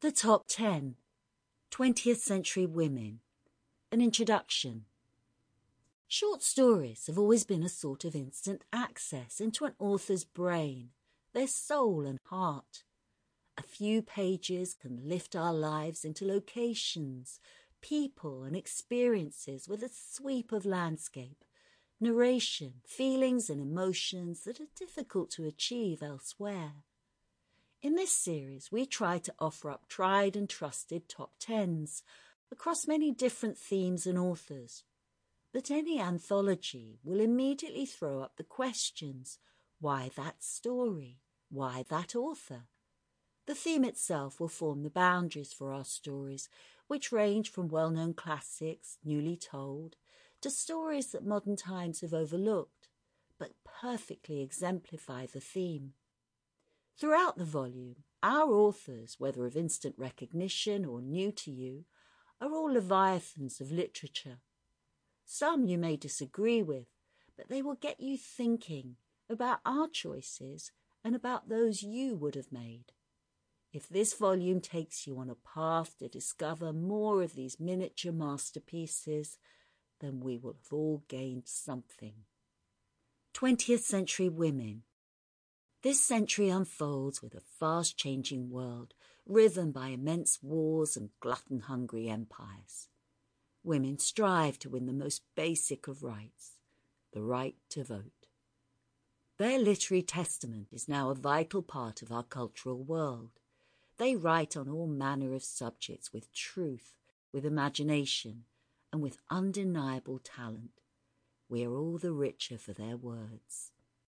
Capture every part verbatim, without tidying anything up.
The Top ten. twentieth Century Women. An Introduction. Short stories have always been a sort of instant access into an author's brain, their soul and heart. A few pages can lift our lives into locations, people and experiences with a sweep of landscape, narration, feelings and emotions that are difficult to achieve elsewhere. In this series, we try to offer up tried and trusted top tens across many different themes and authors. But any anthology will immediately throw up the questions: why that story? Why that author? The theme itself will form the boundaries for our stories, which range from well-known classics, newly told, to stories that modern times have overlooked, but perfectly exemplify the theme. Throughout the volume, our authors, whether of instant recognition or new to you, are all leviathans of literature. Some you may disagree with, but they will get you thinking about our choices and about those you would have made. If this volume takes you on a path to discover more of these miniature masterpieces, then we will have all gained something. twentieth Century Women. This century unfolds with a fast-changing world, riven by immense wars and glutton-hungry empires. Women strive to win the most basic of rights, the right to vote. Their literary testament is now a vital part of our cultural world. They write on all manner of subjects with truth, with imagination, and with undeniable talent. We are all the richer for their words.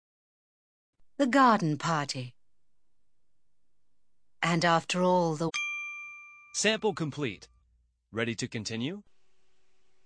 The Garden Party. And after all the... Sample complete. Ready to continue?